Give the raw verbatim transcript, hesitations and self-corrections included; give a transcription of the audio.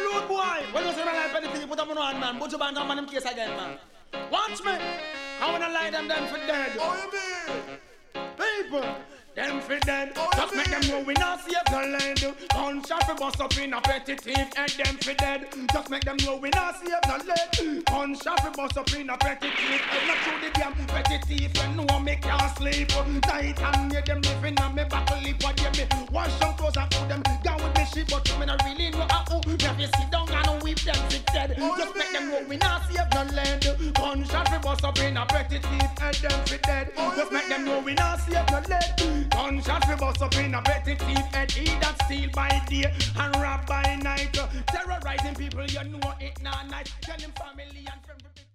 rude boy. When you say my life, anything you put up on one man, put your band on man in case again, man. Watch me. I wanna lie them then for dead. Oh, you mean? People, them for dead. Oh, Just make yeah. them know we not save no land. Gunshot for bust up in a petitive and them for dead. Just make them know we not save no land. Gunshot for bust up in a petitive and not through the damn petitive and no one make can't sleep. Night and me them living on me back lip. What you me wash some clothes and put them down with me shit. But you me not really know how. Me have to sit down and weep them sick dead. Oh, Just make yeah. them know we not save no land. Gunshot for bust up in a petitive and them for dead. Oh, Just make yeah. them know we not save no lead. Gunshot we bust up in a petty thief and he that steal by day and rob by night. Terrorizing people, you know it not nice. Tell him family and friends.